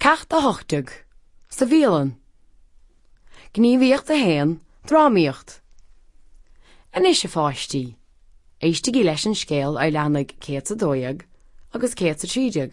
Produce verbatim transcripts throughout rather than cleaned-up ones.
Cacht a hochtug, sa bhíolan. Gníomhíocht a hain, drámaíocht. An is a fáistí, éistí leis an scéal ar leannaigh céad a dóiag agus céad a trídeag.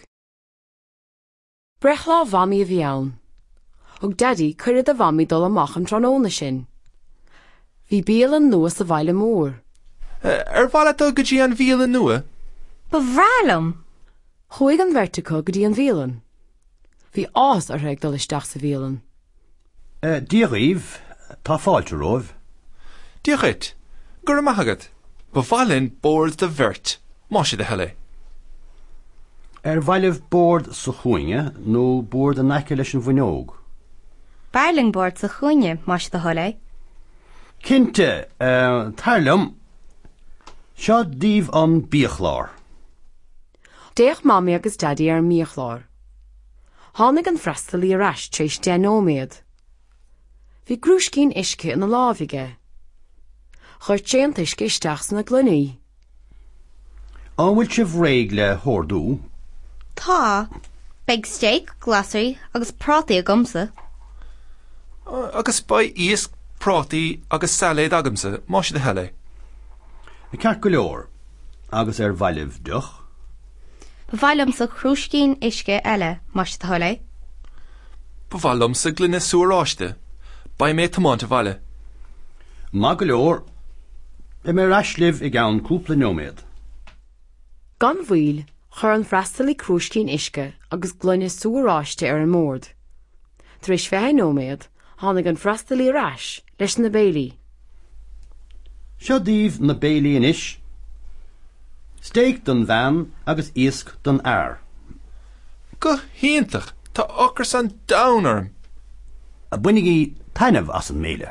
Brech lá bhamí a bhí ann. Thug daddy cuiread a bhamí dul amach an tróna sin. Bhí bíalan nua sa bhaile mór. Ar bhaile do go dtí an bhíalan nua? Ba bhrealam. Chuig an vertico go dtí an bhíalan. Bhí ás ar theag dul isteach sa bhíalan. Díomh, tá fáilte romh. Díochit, gur amachagad. Ba bhailinn bord de bhirt, má si de heile. Ar bhaileh bord sa chuine nó bord an aice leis an bhuineog? Barling bord sa chuine, má si de hoile. Cinnte, uh, tarlam, seo díomh an bíochlár. Déach mami agus daddy ar míochlár. Tháinig an freastalí ar ais tríos déanóméad. Bhí grúscín isce in na lámhaige. Chuir téant isce isteach san na glunaí. An bhfuil sibh réig le thordú? Tá, beag steak, glasaí agus prátaí a gomsa. Agus ba íos prátaí agus saléad agamsa, má si de heile. I ceart go leor, agus ar bhaileh duch. Ba bhailam sa chrúscín isce eile, má si de hoile. Ba bhailm sa glunne suaráiste, ba mé tomáinte bhaile. Má go leor, i mé raislibh i gceann cúpla nóméad. Gan bhfuil, chur an freastalí chrúscín isce agus glunne suaráiste ar an mórd. Tríos fethe nóméad, tháinig an freastalí ar ais leis na béilí. Seo díomh na béilí in isis. Steak don bhean agus iasc don air. Go hiantach, tá ochar san downarm. A buinigí tainmh as an méile.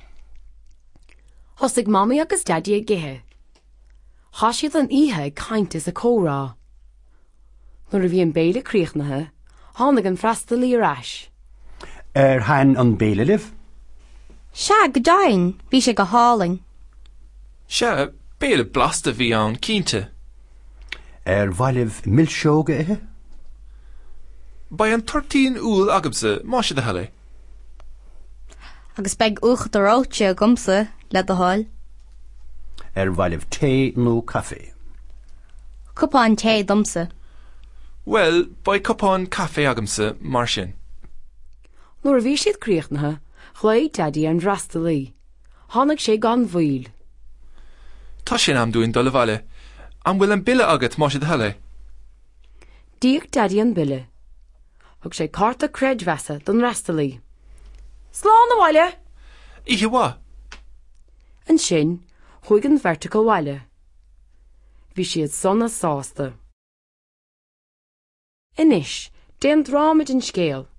Thosig mami agus daddy a githe. Thá siad an ihe caint is a córá. Nuair a bhí an béile críochnathe, tháinig an freastalí ar ais. Ar hain an béile libh? Se go dain, bhí sé go háling. Se, béle blasta bhí ann cínte. Ar bhaileh millseoga ithe? Ba an tortín úl agamsa, má si de heile. Agus beag ucht ar áte a gomsa le do háil. Ar bhaileh té nó caffé? Cupán té domsa. Well, ba cupán caffé agamsa, mar sin. Nuair a bhí siad críochnathe, chluaigh daddy an freastalí. Tháinig sé gan bhfuil. Tá sin am dúin dul bhaile. An bhfuil an bille agat má si de heile. Díoch daddy an bille. Thug sé carta creidmheasa don freastalí. Slán na bhaile! Ihe bha? An sin, chuig an vertical bhaile. Bhí siad sonna sásta. Inis, déan drámaid an scéal.